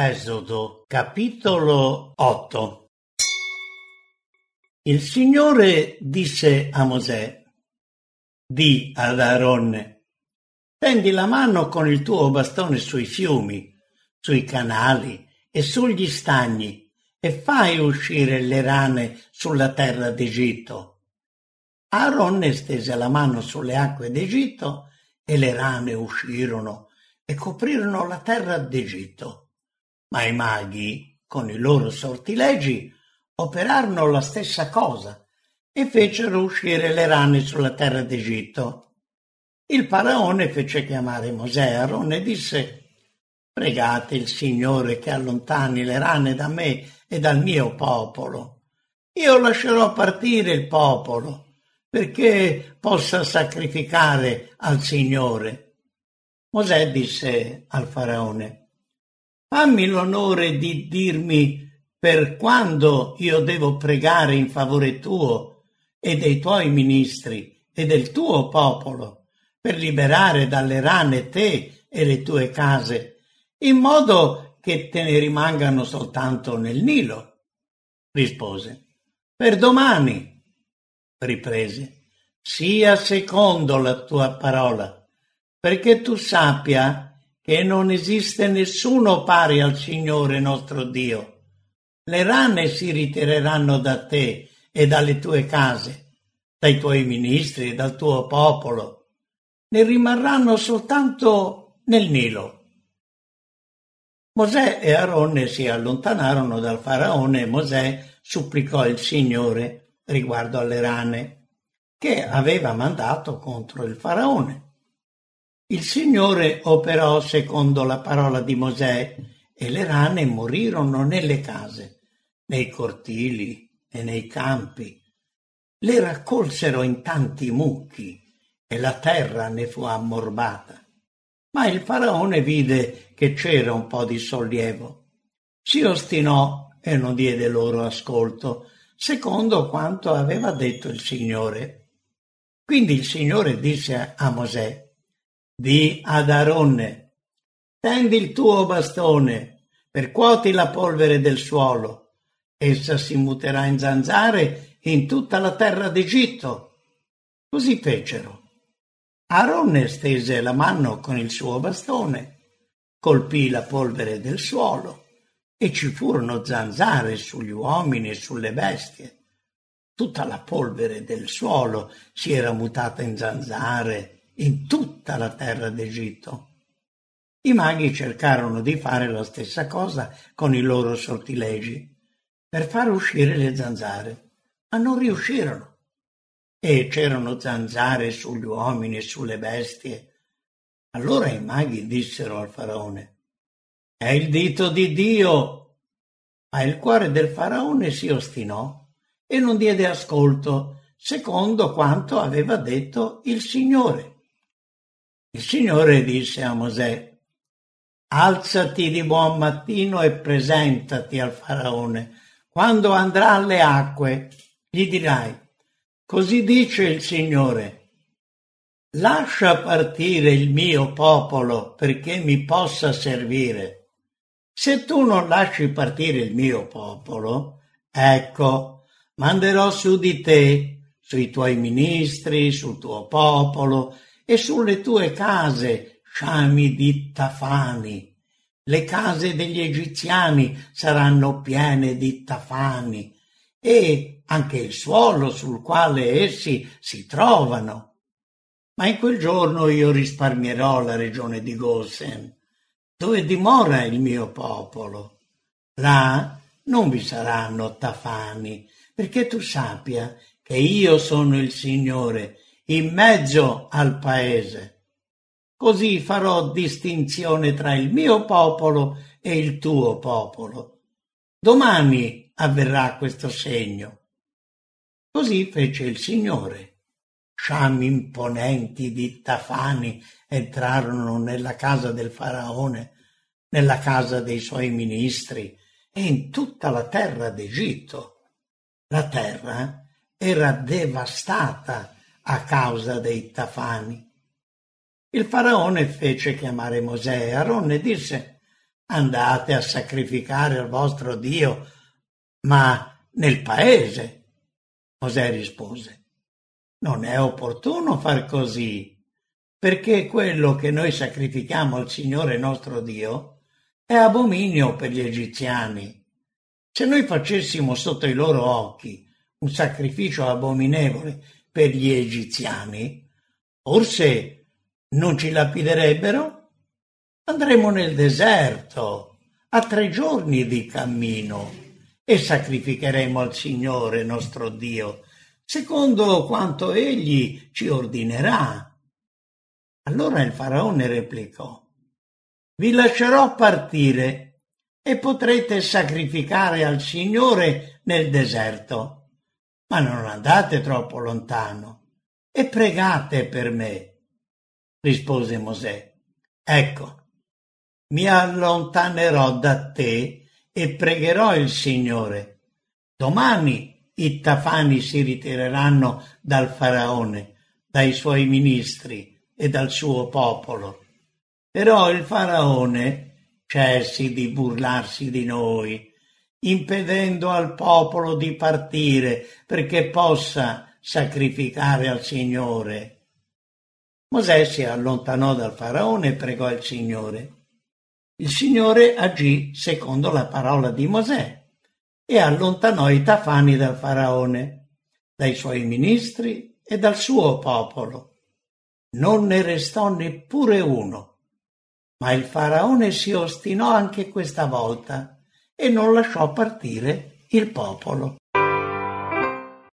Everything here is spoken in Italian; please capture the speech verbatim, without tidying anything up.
Esodo, capitolo otto. Il Signore disse a Mosè: di ad Aaronne: tendi la mano con il tuo bastone sui fiumi, sui canali e sugli stagni, e fai uscire le rane sulla terra d'Egitto. Aaronne stese la mano sulle acque d'Egitto, e le rane uscirono e coprirono la terra d'Egitto. Ma i maghi, con i loro sortilegi, operarono la stessa cosa e fecero uscire le rane sulla terra d'Egitto. Il faraone fece chiamare Mosè e Aaronne e disse: pregate il Signore che allontani le rane da me e dal mio popolo. Io lascerò partire il popolo, perché possa sacrificare al Signore. Mosè disse al faraone: fammi l'onore di dirmi per quando io devo pregare in favore tuo e dei tuoi ministri e del tuo popolo, per liberare dalle rane te e le tue case, in modo che te ne rimangano soltanto nel Nilo. Rispose: per domani. Riprese: sia secondo la tua parola, perché tu sappia che non esiste nessuno pari al Signore nostro Dio. Le rane si ritireranno da te e dalle tue case, dai tuoi ministri e dal tuo popolo. Ne rimarranno soltanto nel Nilo. Mosè e Aaronne si allontanarono dal faraone e Mosè supplicò il Signore riguardo alle rane che aveva mandato contro il faraone. Il Signore operò secondo la parola di Mosè e le rane morirono nelle case, nei cortili e nei campi. Le raccolsero in tanti mucchi e la terra ne fu ammorbata. Ma il faraone vide che c'era un po' di sollievo. Si ostinò e non diede loro ascolto, secondo quanto aveva detto il Signore. Quindi il Signore disse a Mosè: di ad Aaronne: tendi il tuo bastone, percuoti la polvere del suolo, essa si muterà in zanzare in tutta la terra d'Egitto. Così fecero. Aaronne stese la mano con il suo bastone, colpì la polvere del suolo e ci furono zanzare sugli uomini e sulle bestie. Tutta la polvere del suolo si era mutata in zanzare in tutta la terra d'Egitto. I maghi cercarono di fare la stessa cosa con i loro sortilegi, per far uscire le zanzare, ma non riuscirono. E c'erano zanzare sugli uomini e sulle bestie. Allora i maghi dissero al faraone: è il dito di Dio. Ma il cuore del faraone si ostinò e non diede ascolto, secondo quanto aveva detto il Signore. Il Signore disse a Mosè: alzati di buon mattino e presentati al faraone. Quando andrà alle acque, gli dirai: così dice il Signore, lascia partire il mio popolo perché mi possa servire. Se tu non lasci partire il mio popolo, ecco, manderò su di te, sui tuoi ministri, sul tuo popolo e sulle tue case sciami di tafani. Le case degli egiziani saranno piene di tafani e anche il suolo sul quale essi si trovano. Ma in quel giorno io risparmierò la regione di Gosen, dove dimora il mio popolo. Là non vi saranno tafani, perché tu sappia che io sono il Signore in mezzo al paese. Così farò distinzione tra il mio popolo e il tuo popolo. Domani avverrà questo segno. Così fece il Signore. Sciami imponenti di tafani entrarono nella casa del faraone, nella casa dei suoi ministri e in tutta la terra d'Egitto. La terra era devastata a causa dei tafani. Il faraone fece chiamare Mosè e Aaronne e disse: andate a sacrificare al vostro Dio, ma nel paese. Mosè rispose: non è opportuno far così, perché quello che noi sacrifichiamo al Signore nostro Dio è abominio per gli egiziani. Se noi facessimo sotto i loro occhi un sacrificio abominevole per gli egiziani, forse non ci lapiderebbero? Andremo nel deserto, a tre giorni di cammino, e sacrificheremo al Signore nostro Dio, secondo quanto Egli ci ordinerà. Allora il faraone replicò: vi lascerò partire e potrete sacrificare al Signore nel deserto, ma non andate troppo lontano e pregate per me. Rispose Mosè: ecco, mi allontanerò da te e pregherò il Signore. Domani i tafani si ritireranno dal faraone, dai suoi ministri e dal suo popolo. Però il faraone cessi di burlarsi di noi, impedendo al popolo di partire perché possa sacrificare al Signore. Mosè si allontanò dal faraone e pregò il Signore. Il Signore agì secondo la parola di Mosè e allontanò i tafani dal faraone, dai suoi ministri e dal suo popolo. Non ne restò neppure uno, ma il faraone si ostinò anche questa volta e non lasciò partire il popolo.